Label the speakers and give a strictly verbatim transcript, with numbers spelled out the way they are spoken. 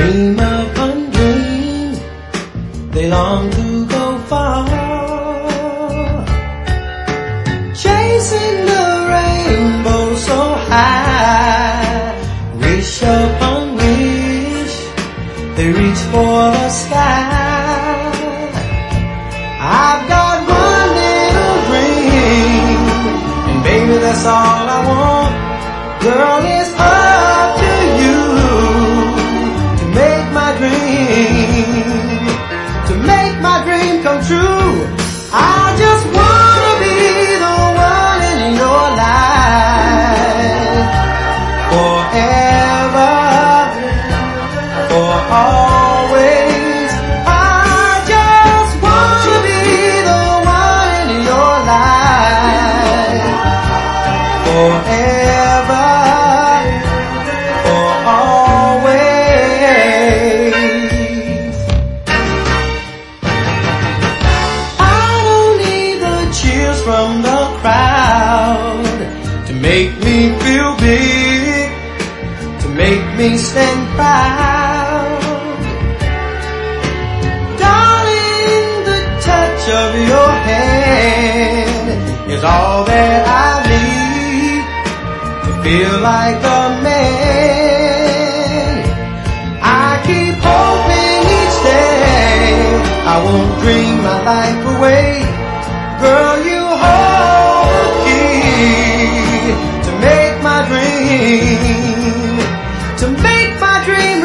Speaker 1: dream upon dream, they long to go far, chasing the rainbow so high. Wish upon wish, they reach for the sky. I've got one little dream, and baby, that's all I want. Girl, it's up to you to make my dream, to make my dream come true. I just wanna be the one in your life, forever, for always. I just want to be the one in your life, forever, for always. I don't need the cheers from the crowd to make me feel big, to make me stand proud. Darling, the touch of your hand is all that I need to feel like a man. I keep hoping each day I won't dream my life away. Girl, you hold the key to make my dream, to make my dream